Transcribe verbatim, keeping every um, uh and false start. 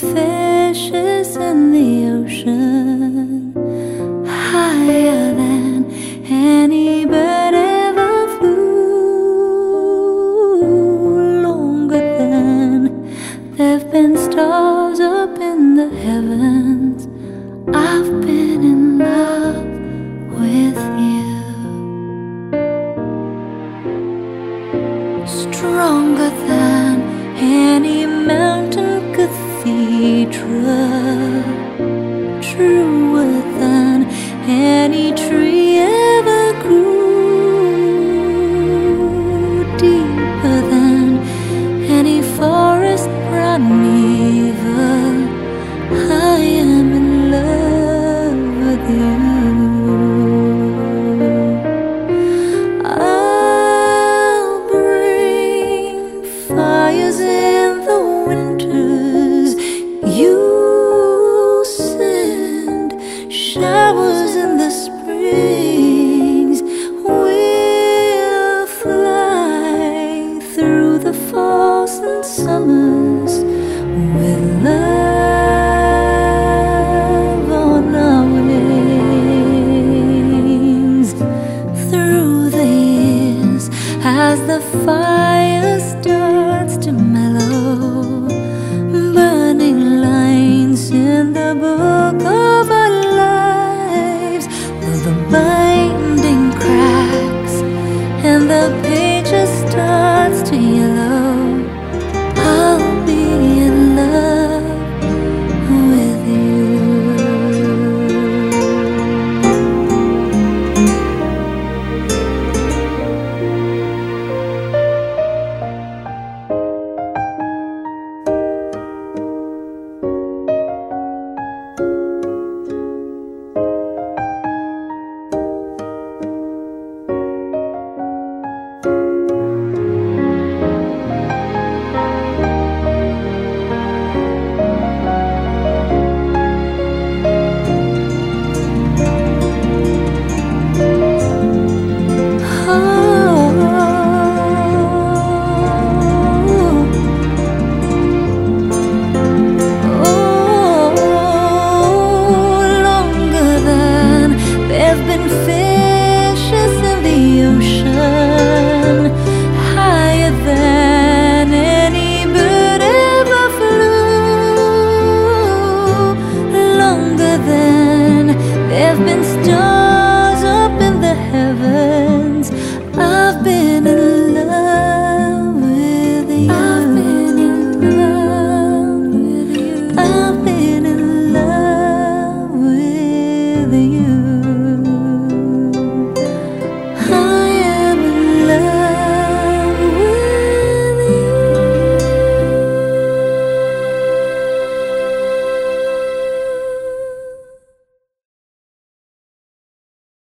fishes in the ocean, higher than any bird ever flew, longer than there've been stars up in the heavens. I've been in love with you, stronger than any mountain cathedral, truer than any tree ever grew, deeper than any forest primeval. I am in love with you. I'll bring fires in the winters, you send showers in the springs. We'll fly through the falls and summers.